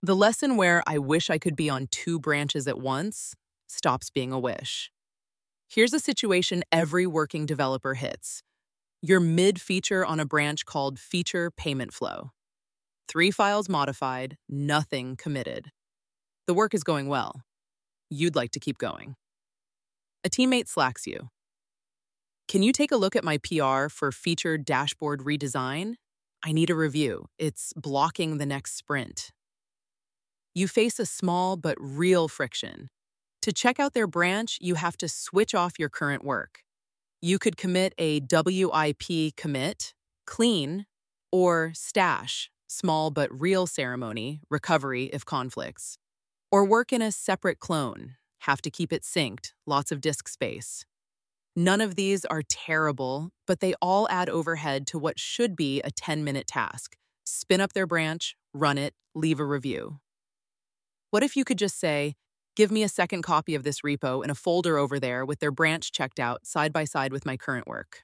The lesson where I wish I could be on two branches at once stops being a wish. Here's a situation every working developer hits. You're mid-feature on a branch called Feature Payment Flow. 3 files modified, nothing committed. The work is going well. You'd like to keep going. A teammate slacks you. Can you take a look at my PR for Feature Dashboard Redesign? I need a review. It's blocking the next sprint. You face a small but real friction. To check out their branch, you have to switch off your current work. You could commit a WIP commit, clean, or stash, small but real ceremony, recovery if conflicts. Or work in a separate clone, have to keep it synced, lots of disk space. None of these are terrible, but they all add overhead to what should be a 10-minute task. Spin up their branch, run it, leave a review. What if you could just say, give me a second copy of this repo in a folder over there with their branch checked out side by side with my current work?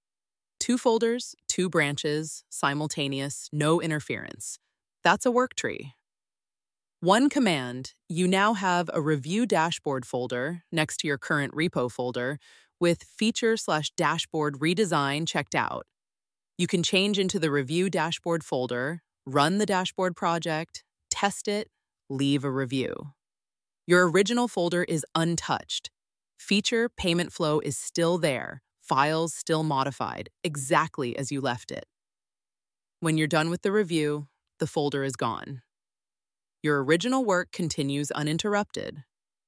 2 folders, 2 branches, simultaneous, no interference. That's a work tree. One command, you now have a review dashboard folder next to your current repo folder with feature/dashboard redesign checked out. You can change into the review dashboard folder, run the dashboard project, test it, leave a review. Your original folder is untouched. Feature Payment Flow is still there, files still modified, exactly as you left it. When you're done with the review, the folder is gone. Your original work continues uninterrupted.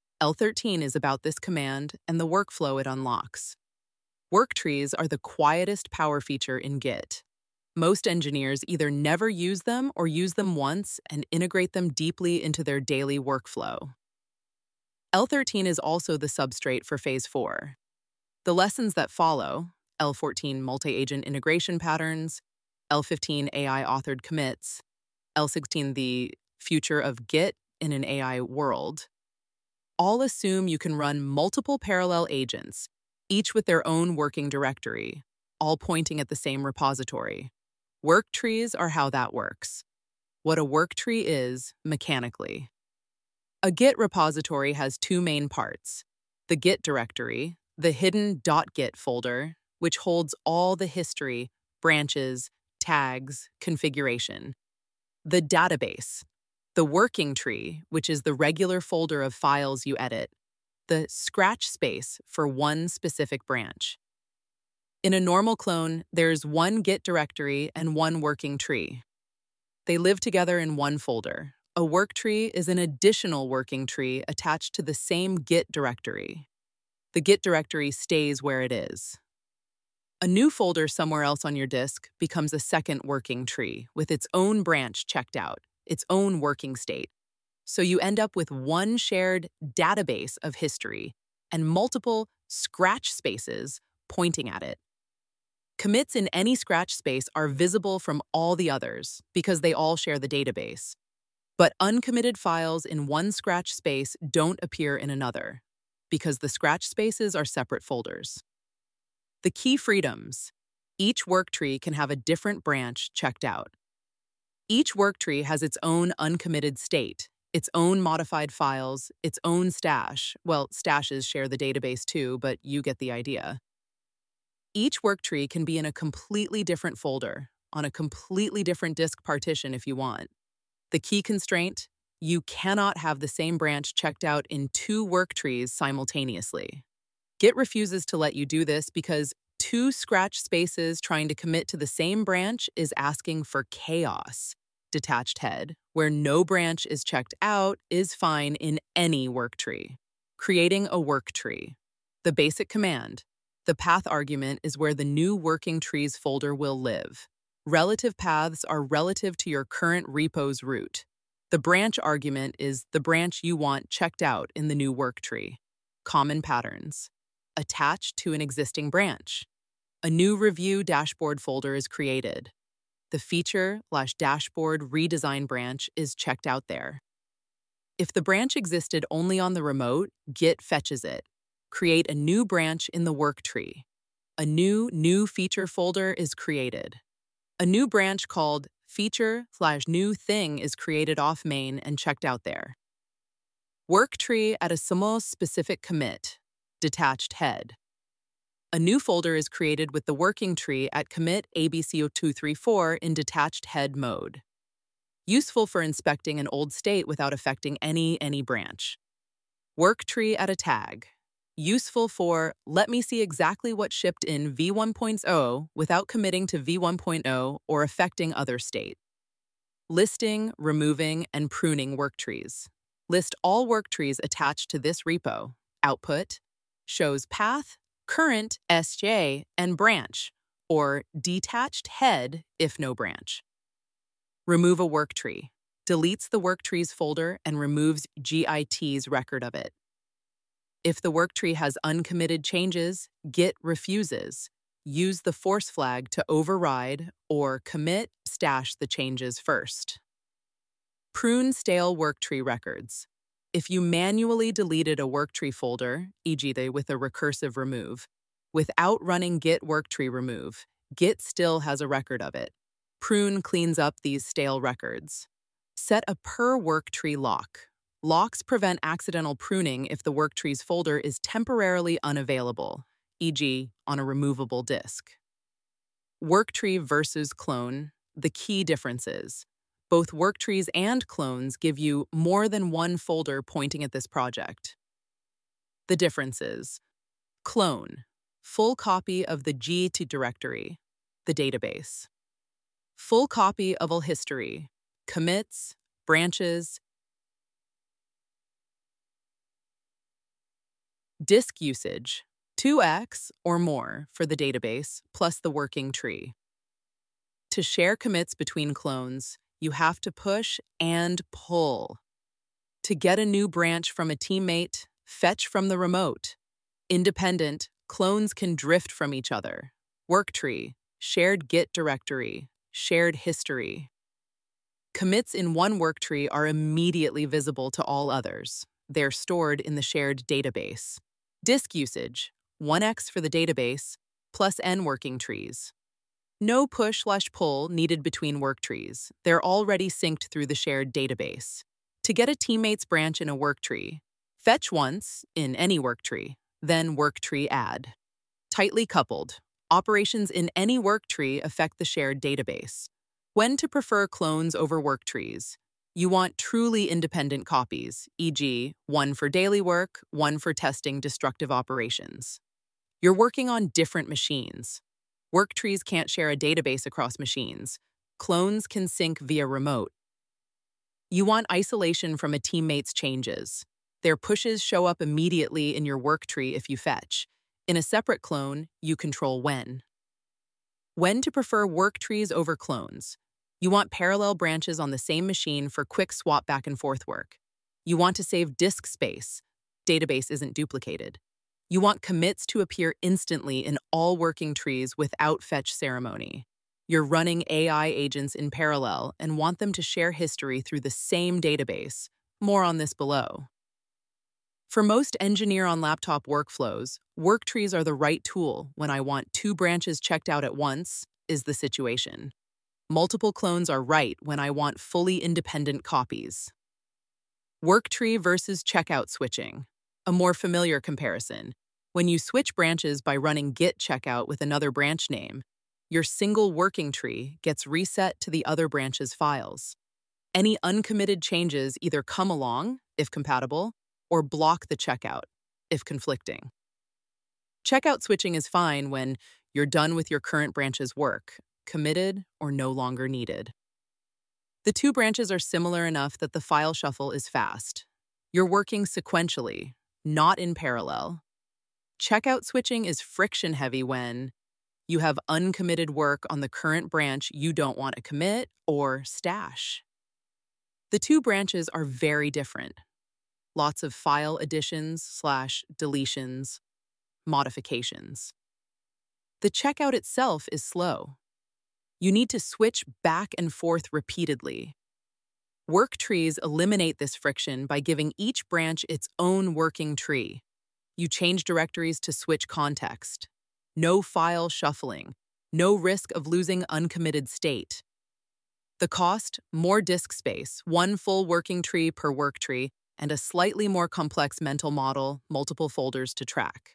L13 is about this command and the workflow it unlocks. Work trees are the quietest power feature in Git. Most engineers either never use them or use them once and integrate them deeply into their daily workflow. L13 is also the substrate for Phase 4. The lessons that follow, L14 multi-agent integration patterns, L15 AI-authored commits, L16 the future of Git in an AI world, all assume you can run multiple parallel agents, each with their own working directory, all pointing at the same repository. Work trees are how that works. What a work tree is, mechanically. A Git repository has 2 main parts. The Git directory, the hidden .git folder, which holds all the history, branches, tags, configuration. The database, the working tree, which is the regular folder of files you edit. The scratch space for one specific branch. In a normal clone, there's one Git directory and one working tree. They live together in one folder. A work tree is an additional working tree attached to the same Git directory. The Git directory stays where it is. A new folder somewhere else on your disk becomes a second working tree with its own branch checked out, its own working state. So you end up with one shared database of history and multiple scratch spaces pointing at it. Commits in any scratch space are visible from all the others because they all share the database. But uncommitted files in one scratch space don't appear in another because the scratch spaces are separate folders. The key freedoms. Each work tree can have a different branch checked out. Each work tree has its own uncommitted state, its own modified files, its own stash. Well, stashes share the database too, but you get the idea. Each work tree can be in a completely different folder, on a completely different disk partition if you want. The key constraint, you cannot have the same branch checked out in 2 work trees simultaneously. Git refuses to let you do this because 2 scratch spaces trying to commit to the same branch is asking for chaos. Detached head, where no branch is checked out, is fine in any work tree. Creating a work tree. The basic command. The path argument is where the new working trees folder will live. Relative paths are relative to your current repo's root. The branch argument is the branch you want checked out in the new work tree. Common patterns. Attached to an existing branch. A new review dashboard folder is created. The feature/dashboard redesign branch is checked out there. If the branch existed only on the remote, Git fetches it. Create a new branch in the work tree. A new feature folder is created. A new branch called feature/new thing is created off main and checked out there. Work tree at a SMO specific commit, detached head. A new folder is created with the working tree at commit ABC0234 in detached head mode. Useful for inspecting an old state without affecting any branch. Work tree at a tag. Useful for, let me see exactly what shipped in v1.0 without committing to v1.0 or affecting other state. Listing, removing, and pruning work trees. List all work trees attached to this repo. Output shows path, current, SJ, and branch, or detached head if no branch. Remove a work tree. Deletes the work trees folder and removes Git's record of it. If the work tree has uncommitted changes, Git refuses. Use the force flag to override or commit/stash the changes first. Prune stale work tree records. If you manually deleted a work tree folder, e.g. with a recursive remove, without running git worktree remove, Git still has a record of it. Prune cleans up these stale records. Set a per worktree lock. Locks prevent accidental pruning if the worktree's folder is temporarily unavailable, e.g. on a removable disk. Worktree versus clone, the key differences. Both worktrees and clones give you more than one folder pointing at this project. The differences. Clone, full copy of the Git directory, the database. Full copy of all history, commits, branches. Disk usage, 2x or more for the database, plus the working tree. To share commits between clones, you have to push and pull. To get a new branch from a teammate, fetch from the remote. Independent, clones can drift from each other. Worktree, shared Git directory, shared history. Commits in one worktree are immediately visible to all others. They're stored in the shared database. Disk usage, 1x for the database, plus n working trees. No push/pull needed between worktrees. They're already synced through the shared database. To get a teammate's branch in a worktree, fetch once in any worktree, then worktree add. Tightly coupled. Operations in any worktree affect the shared database. When to prefer clones over worktrees? You want truly independent copies, e.g., one for daily work, one for testing destructive operations. You're working on different machines. Worktrees can't share a database across machines. Clones can sync via remote. You want isolation from a teammate's changes. Their pushes show up immediately in your worktree if you fetch. In a separate clone, you control when. When to prefer worktrees over clones? You want parallel branches on the same machine for quick swap back and forth work. You want to save disk space. Database isn't duplicated. You want commits to appear instantly in all working trees without fetch ceremony. You're running AI agents in parallel and want them to share history through the same database. More on this below. For most engineer-on-laptop workflows, worktrees are the right tool when I want 2 branches checked out at once, is the situation. Multiple clones are right when I want fully independent copies. Worktree versus checkout switching. A more familiar comparison. When you switch branches by running git checkout with another branch name, your single working tree gets reset to the other branch's files. Any uncommitted changes either come along, if compatible, or block the checkout, if conflicting. Checkout switching is fine when you're done with your current branch's work, committed or no longer needed. The 2 branches are similar enough that the file shuffle is fast. You're working sequentially, not in parallel. Checkout switching is friction-heavy when you have uncommitted work on the current branch you don't want to commit or stash. The 2 branches are very different. Lots of file additions/deletions, modifications. The checkout itself is slow. You need to switch back and forth repeatedly. Work trees eliminate this friction by giving each branch its own working tree. You change directories to switch context. No file shuffling. No risk of losing uncommitted state. The cost, more disk space, one full working tree per work tree, and a slightly more complex mental model, multiple folders to track.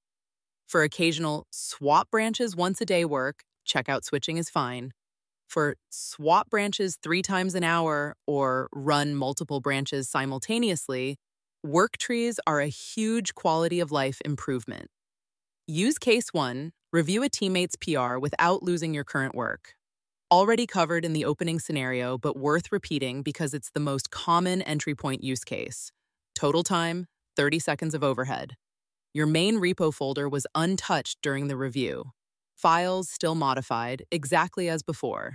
For occasional swap branches once a day work, checkout switching is fine. For swap branches 3 times an hour or run multiple branches simultaneously, work trees are a huge quality of life improvement. Use Case 1, review a teammate's PR without losing your current work. Already covered in the opening scenario, but worth repeating because it's the most common entry point use case. Total time, 30 seconds of overhead. Your main repo folder was untouched during the review. Files still modified, exactly as before.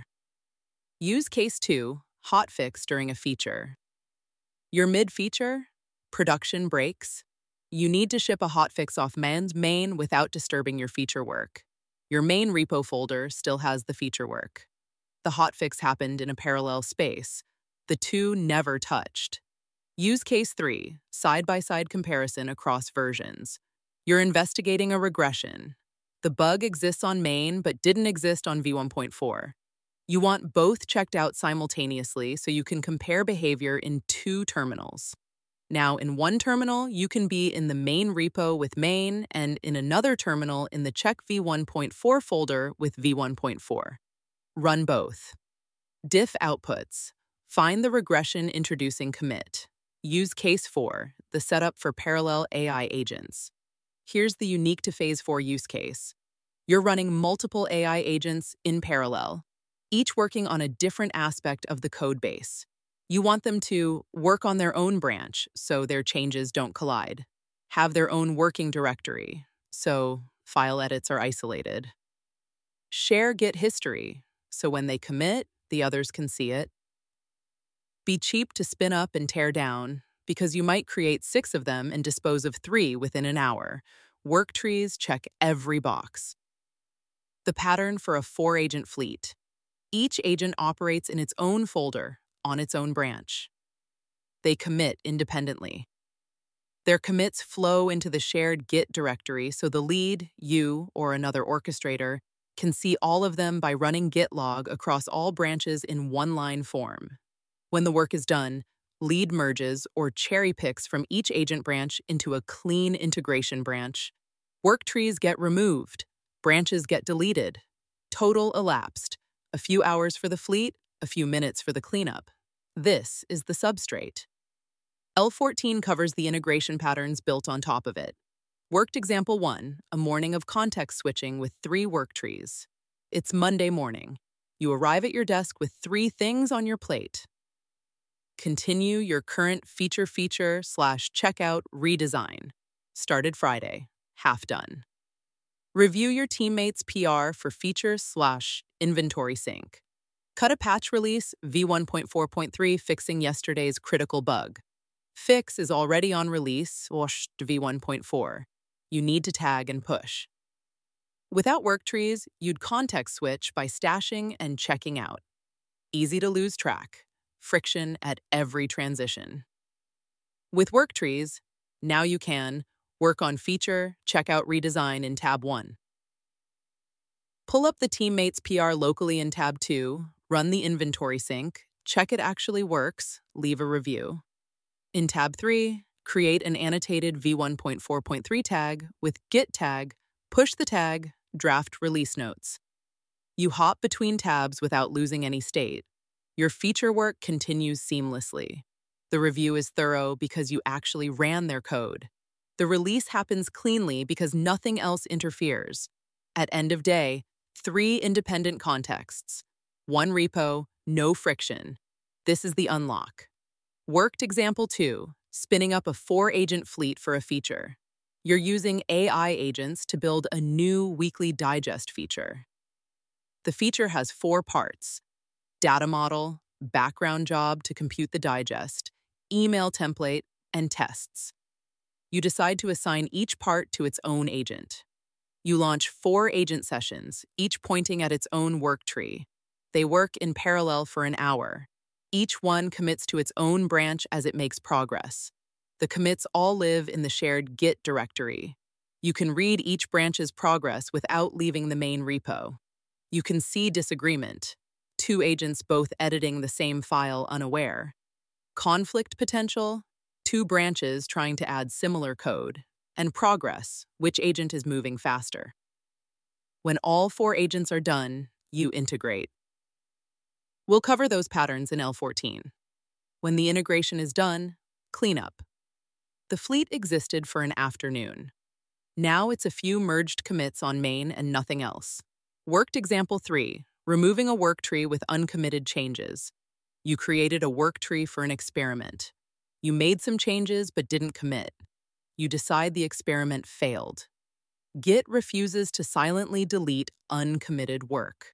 Use Case 2, hotfix during a feature. Your mid-feature? Production breaks. You need to ship a hotfix off main without disturbing your feature work. Your main repo folder still has the feature work. The hotfix happened in a parallel space. The two never touched. Use Case 3, side-by-side comparison across versions. You're investigating a regression. The bug exists on main but didn't exist on v1.4. You want both checked out simultaneously so you can compare behavior in 2 terminals. Now, in one terminal, you can be in the main repo with main and in another terminal in the check v1.4 folder with v1.4. Run both. Diff outputs. Find the regression introducing commit. Use Case 4, the setup for parallel AI agents. Here's the unique to Phase 4 use case. You're running multiple AI agents in parallel, each working on a different aspect of the code base. You want them to work on their own branch so their changes don't collide, have their own working directory so file edits are isolated, share Git history so when they commit, the others can see it, be cheap to spin up and tear down because you might create 6 of them and dispose of 3 within an hour. Work trees check every box. The pattern for a 4-agent fleet. Each agent operates in its own folder, on its own branch. They commit independently. Their commits flow into the shared Git directory so the lead, you, or another orchestrator can see all of them by running git log across all branches in one-line form. When the work is done, lead merges or cherry picks from each agent branch into a clean integration branch. Work trees get removed. Branches get deleted. Total elapsed. A few hours for the fleet, a few minutes for the cleanup. This is the substrate. L14 covers the integration patterns built on top of it. Worked example 1, a morning of context switching with 3 work trees. It's Monday morning. You arrive at your desk with 3 things on your plate. Continue your current feature/checkout redesign. Started Friday, half done. Review your teammates' PR for feature/inventory sync. Cut a patch release v1.4.3 fixing yesterday's critical bug. Fix is already on release v1.4. You need to tag and push. Without work trees, you'd context switch by stashing and checking out. Easy to lose track. Friction at every transition. With work trees, now you can work on feature, checkout redesign in tab 1. Pull up the teammates' PR locally in tab 2, run the inventory sync, check it actually works, leave a review. In tab 3, create an annotated v1.4.3 tag with git tag, push the tag, draft release notes. You hop between tabs without losing any state. Your feature work continues seamlessly. The review is thorough because you actually ran their code. The release happens cleanly because nothing else interferes. At end of day, 3 independent contexts. 1 repo, no friction. This is the unlock. Worked example 2, spinning up a 4-agent fleet for a feature. You're using AI agents to build a new weekly digest feature. The feature has 4 parts: data model, background job to compute the digest, email template, and tests. You decide to assign each part to its own agent. You launch 4 agent sessions, each pointing at its own work tree. They work in parallel for an hour. Each one commits to its own branch as it makes progress. The commits all live in the shared Git directory. You can read each branch's progress without leaving the main repo. You can see disagreement. two agents both editing the same file unaware. Conflict potential, two branches trying to add similar code. And progress, which agent is moving faster. When all four agents are done, you integrate. We'll cover those patterns in L14. When the integration is done, cleanup. The fleet existed for an afternoon. Now it's a few merged commits on main and nothing else. Worked example 3, removing a work tree with uncommitted changes. You created a work tree for an experiment. You made some changes but didn't commit. You decide the experiment failed. Git refuses to silently delete uncommitted work.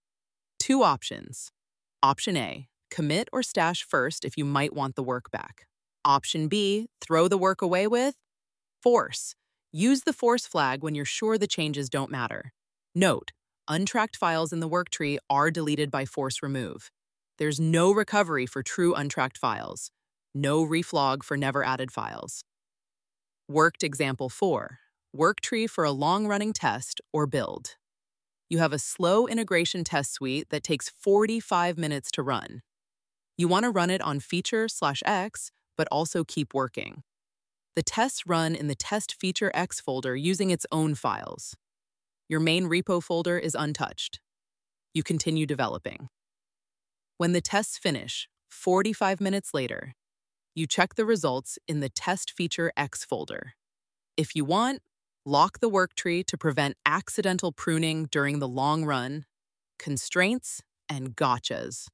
Two options. Option A, commit or stash first if you might want the work back. Option B, throw the work away with force. Use the force flag when you're sure the changes don't matter. Note, untracked files in the work tree are deleted by force remove. There's no recovery for true untracked files. No reflog for never added files. Worked example 4, work tree for a long-running test or build. You have a slow integration test suite that takes 45 minutes to run. You want to run it on feature/x, but also keep working. The tests run in the test feature X folder using its own files. Your main repo folder is untouched. You continue developing. When the tests finish, 45 minutes later, you check the results in the test feature X folder. If you want, lock the work tree to prevent accidental pruning during the long run, constraints, and gotchas.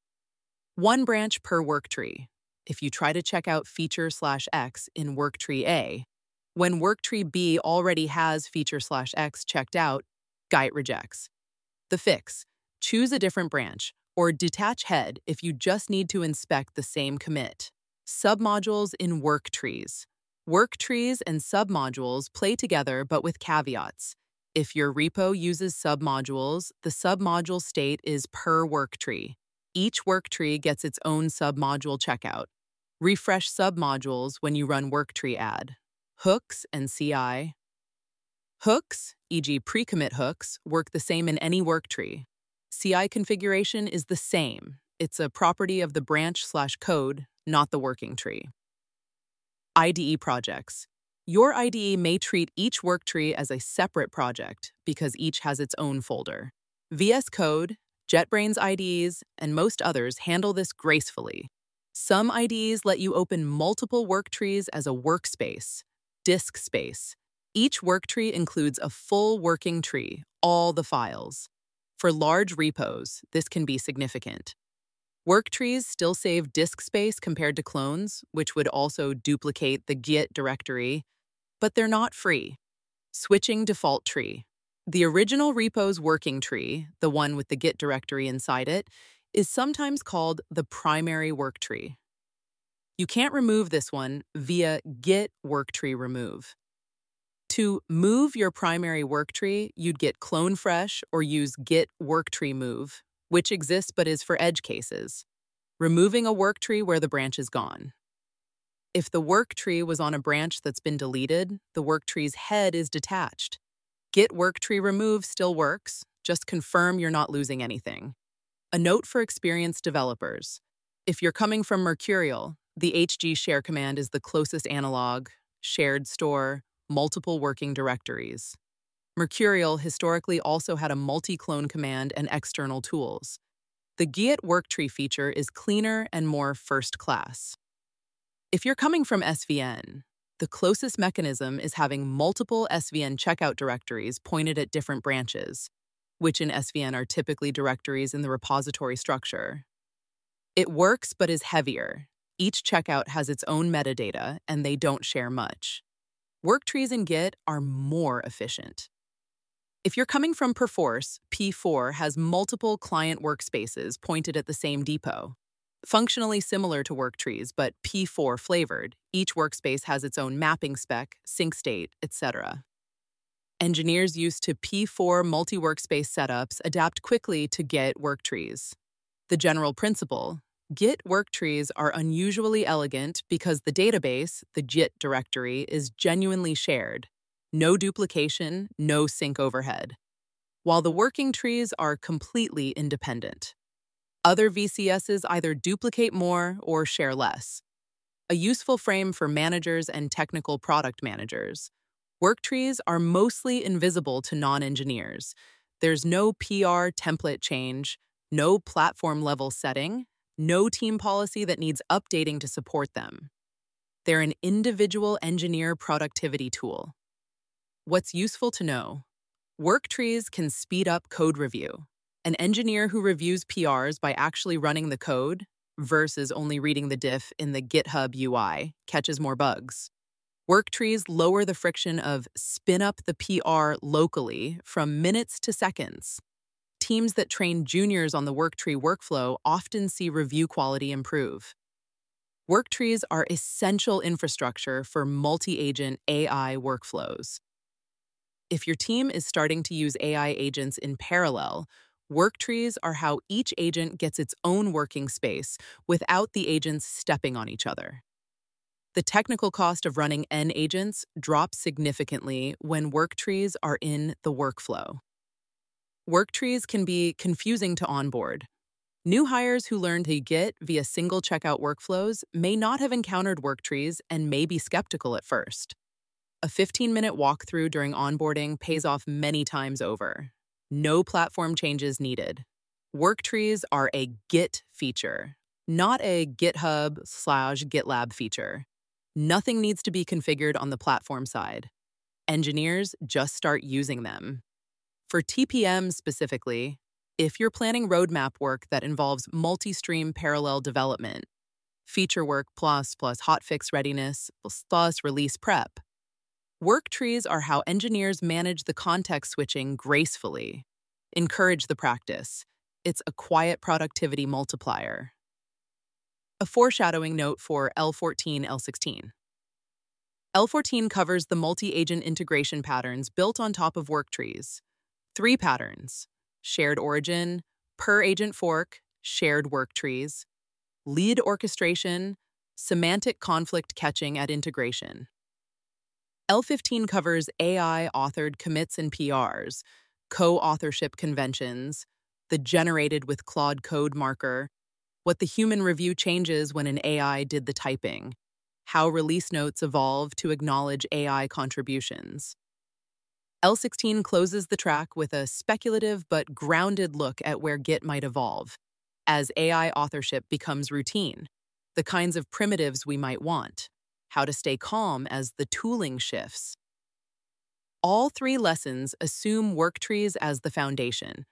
One branch per work tree. If you try to check out feature/X in worktree A, when worktree B already has feature/X checked out, Git rejects. The fix: choose a different branch, or detach head if you just need to inspect the same commit. Submodules in work trees. Work trees and submodules play together but with caveats. If your repo uses submodules, the submodule state is per work tree. Each work tree gets its own submodule checkout. Refresh submodules when you run worktree add. Hooks and CI. Hooks, e.g. pre-commit hooks, work the same in any work tree. CI configuration is the same. It's a property of the branch/code, not the working tree. IDE projects. Your IDE may treat each work tree as a separate project because each has its own folder. VS Code, JetBrains IDEs, and most others handle this gracefully. Some IDEs let you open multiple work trees as a workspace, disk space. Each work tree includes a full working tree, all the files. For large repos, this can be significant. Work trees still save disk space compared to clones, which would also duplicate the Git directory, but they're not free. Switching default tree. The original repo's working tree, the one with the Git directory inside it, is sometimes called the primary work tree. You can't remove this one via git worktree remove. To move your primary work tree, you'd git clone fresh or use git worktree move, which exists but is for edge cases, removing a work tree where the branch is gone. If the work tree was on a branch that's been deleted, the work tree's head is detached. Git worktree remove still works, just confirm you're not losing anything. A note for experienced developers. If you're coming from Mercurial, the HG share command is the closest analog, shared store, multiple working directories. Mercurial historically also had a multi-clone command and external tools. The Git worktree feature is cleaner and more first class. If you're coming from SVN, the closest mechanism is having multiple SVN checkout directories pointed at different branches, which in SVN are typically directories in the repository structure. It works but is heavier. Each checkout has its own metadata, and they don't share much. Worktrees in Git are more efficient. If you're coming from Perforce, P4 has multiple client workspaces pointed at the same depot. Functionally similar to worktrees, but P4 flavored. Each workspace has its own mapping spec, sync state, etc. Engineers used to P4 multi-workspace setups adapt quickly to Git worktrees. The general principle: Git worktrees are unusually elegant because the database, the Git directory, is genuinely shared. No duplication, no sync overhead. While the working trees are completely independent. Other VCSs either duplicate more or share less. A useful frame for managers and technical product managers. Work trees are mostly invisible to non-engineers. There's no PR template change, no platform-level setting, no team policy that needs updating to support them. They're an individual engineer productivity tool. What's useful to know? Work trees can speed up code review. An engineer who reviews PRs by actually running the code versus only reading the diff in the GitHub UI catches more bugs. Work trees lower the friction of spin up the PR locally from minutes to seconds. Teams that train juniors on the worktree workflow often see review quality improve. Work trees are essential infrastructure for multi-agent AI workflows. If your team is starting to use AI agents in parallel, work trees are how each agent gets its own working space without the agents stepping on each other. The technical cost of running N agents drops significantly when work trees are in the workflow. Work trees can be confusing to onboard. New hires who learn to Git via single checkout workflows may not have encountered work trees and may be skeptical at first. A 15-minute walkthrough during onboarding pays off many times over. No platform changes needed. Work trees are a Git feature, not a GitHub/GitLab feature. Nothing needs to be configured on the platform side. Engineers just start using them. For TPM specifically, if you're planning roadmap work that involves multi-stream parallel development, feature work plus hotfix readiness plus release prep, work trees are how engineers manage the context switching gracefully. Encourage the practice. It's a quiet productivity multiplier. A foreshadowing note for L14, L16. L14 covers the multi-agent integration patterns built on top of work trees. 3 patterns: shared origin, per-agent fork, shared work trees, lead orchestration, semantic conflict catching at integration. L15 covers AI-authored commits and PRs, co-authorship conventions, the generated with Claude code marker, what the human review changes when an AI did the typing, how release notes evolve to acknowledge AI contributions. L16 closes the track with a speculative but grounded look at where Git might evolve, as AI authorship becomes routine, the kinds of primitives we might want, how to stay calm as the tooling shifts. All 3 lessons assume work trees as the foundation.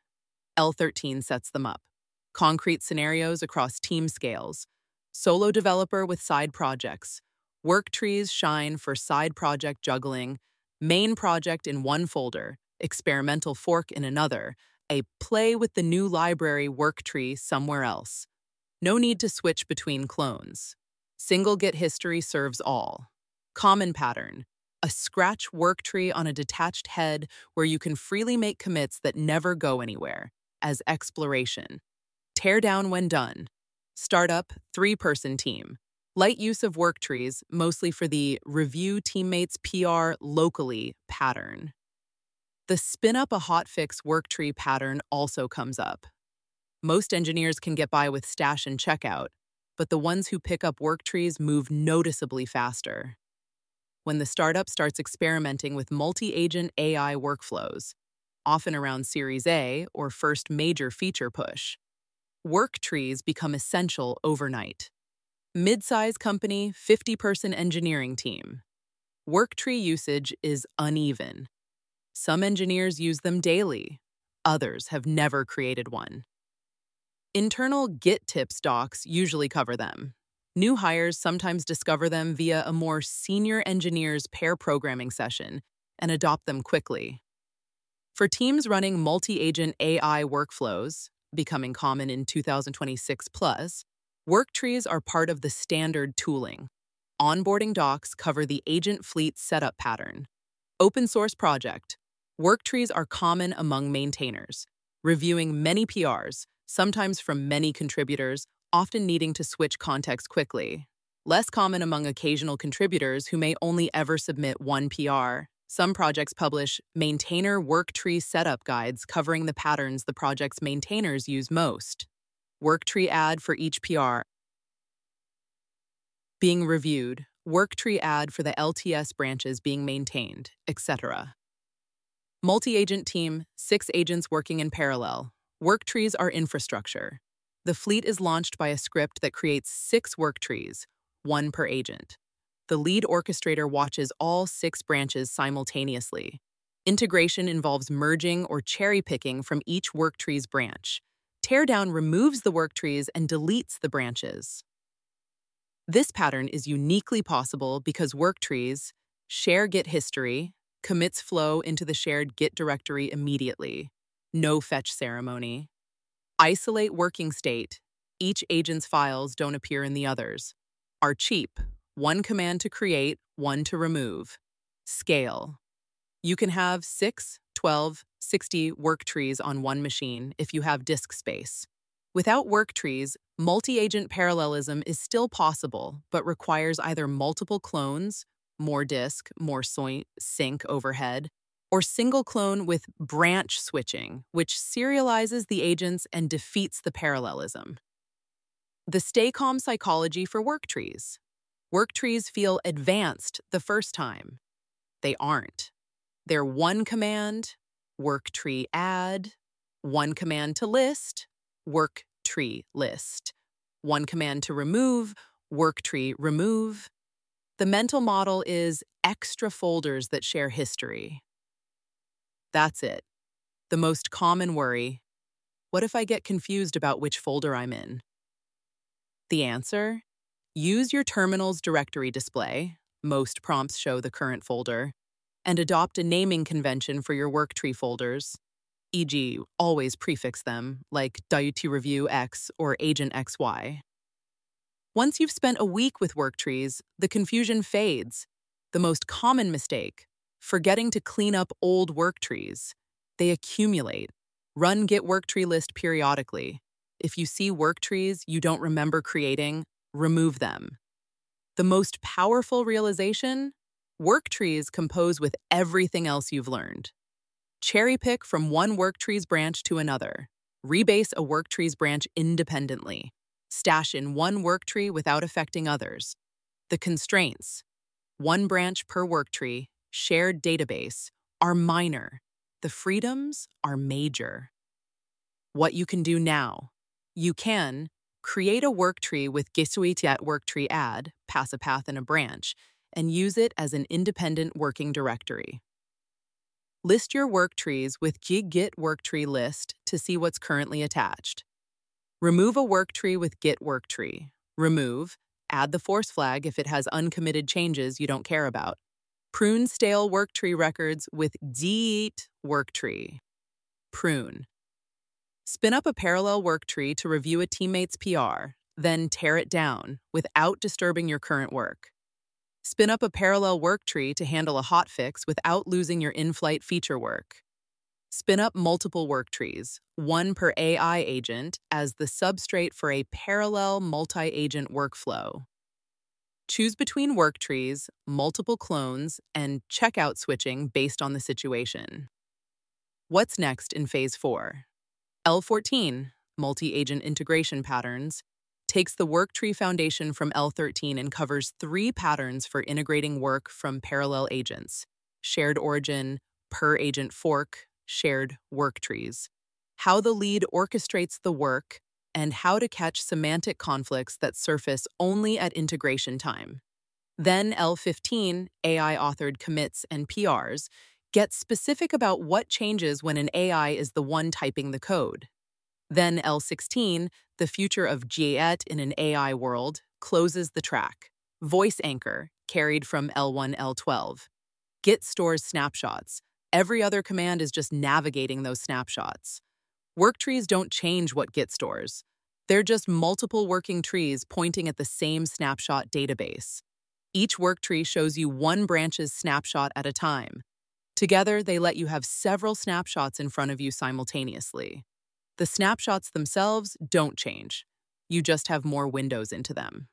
L13 sets them up. Concrete scenarios across team scales, solo developer with side projects, work trees shine for side project juggling, main project in one folder, experimental fork in another, a play with the new library work tree somewhere else. No need to switch between clones. Single Git history serves all. Common pattern: a scratch work tree on a detached head where you can freely make commits that never go anywhere, as exploration. Tear down when done. Startup, 3-person team. Light use of work trees, mostly for the review teammates PR locally pattern. The spin up a hotfix work tree pattern also comes up. Most engineers can get by with stash and checkout, but the ones who pick up work trees move noticeably faster. When the startup starts experimenting with multi-agent AI workflows, often around Series A or first major feature push, work trees become essential overnight. Mid-size company, 50-person engineering team. Work tree usage is uneven. Some engineers use them daily. Others have never created one. Internal Git tips docs usually cover them. New hires sometimes discover them via a more senior engineer's pair programming session and adopt them quickly. For teams running multi-agent AI workflows, becoming common in 2026 plus, work trees are part of the standard tooling. Onboarding docs cover the agent fleet setup pattern. Open source project. Work trees are common among maintainers, reviewing many PRs, sometimes from many contributors, often needing to switch context quickly. Less common among occasional contributors who may only ever submit one PR. Some projects publish maintainer work tree setup guides covering the patterns the project's maintainers use most. Worktree ad for each PR. Being reviewed, Worktree ad for the LTS branches being maintained, etc. Multi-agent team, 6 agents working in parallel. Worktrees are infrastructure. The fleet is launched by a script that creates 6 worktrees, 1 per agent. The lead orchestrator watches all 6 branches simultaneously. Integration involves merging or cherry-picking from each worktree's branch. Teardown removes the worktrees and deletes the branches. This pattern is uniquely possible because worktrees share Git history, commits flow into the shared Git directory immediately, no fetch ceremony. Isolate working state, each agent's files don't appear in the others. Are cheap, 1 command to create, 1 to remove. Scale. You can have 6, 12, 60 worktrees on one machine if you have disk space. Without worktrees, multi-agent parallelism is still possible, but requires either multiple clones, more disk, more sync overhead, or single clone with branch switching, which serializes the agents and defeats the parallelism. The stay calm psychology for worktrees. Worktrees feel advanced the first time. They aren't. They're 1 command, worktree add, 1 command to list, worktree list, 1 command to remove, worktree remove. The mental model is extra folders that share history. That's it. The most common worry: what if I get confused about which folder I'm in? The answer? Use your terminal's directory display, most prompts show the current folder, and adopt a naming convention for your worktree folders, e.g., always prefix them, like WT-Review X or Agent XY. Once you've spent a week with worktrees, the confusion fades. The most common mistake: forgetting to clean up old worktrees. They accumulate. Run Git worktree list periodically. If you see worktrees you don't remember creating, remove them. The most powerful realization: worktrees compose with everything else you've learned. Cherry-pick from one worktree's branch to another. Rebase a worktree's branch independently. Stash in one worktree without affecting others. The constraints: 1 branch per worktree, shared database, are minor. The freedoms are major. What you can do now: you can create a worktree with Gisuit worktree add, pass a path in a branch, and use it as an independent working directory. List your worktrees with Git worktree list to see what's currently attached. Remove a worktree with Git worktree. Remove, add the force flag if it has uncommitted changes you don't care about. Prune stale worktree records with Git worktree. Prune. Spin up a parallel worktree to review a teammate's PR, then tear it down without disturbing your current work. Spin up a parallel worktree to handle a hotfix without losing your in-flight feature work. Spin up multiple worktrees, 1 per AI agent, as the substrate for a parallel multi-agent workflow. Choose between worktrees, multiple clones, and checkout switching based on the situation. What's next in Phase 4? L14, multi-agent integration patterns, takes the worktree foundation from L13 and covers 3 patterns for integrating work from parallel agents: shared origin, per-agent fork, shared worktrees, how the lead orchestrates the work, and how to catch semantic conflicts that surface only at integration time. Then L15, AI-authored commits and PRs, gets specific about what changes when an AI is the one typing the code. Then L16, the future of Git in an AI world, closes the track. Voice anchor, carried from L1, L12. Git stores snapshots. Every other command is just navigating those snapshots. Worktrees don't change what Git stores. They're just multiple working trees pointing at the same snapshot database. Each worktree shows you 1 branch's snapshot at a time. Together, they let you have several snapshots in front of you simultaneously. The snapshots themselves don't change. You just have more windows into them.